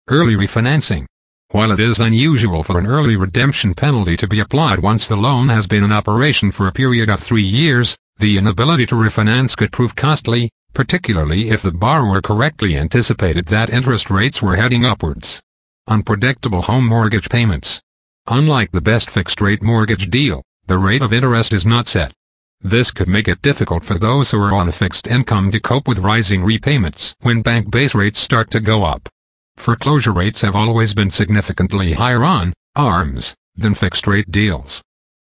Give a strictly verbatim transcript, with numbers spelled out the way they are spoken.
Early refinancing. While it is unusual for an early redemption penalty to be applied once the loan has been in operation for a period of three years, the inability to refinance could prove costly, particularly if the borrower correctly anticipated that interest rates were heading upwards. Unpredictable home mortgage payments. Unlike the best fixed-rate mortgage deal, the rate of interest is not set. This could make it difficult for those who are on a fixed income to cope with rising repayments when bank base rates start to go up. Foreclosure rates have always been significantly higher on A R Ms than fixed-rate deals.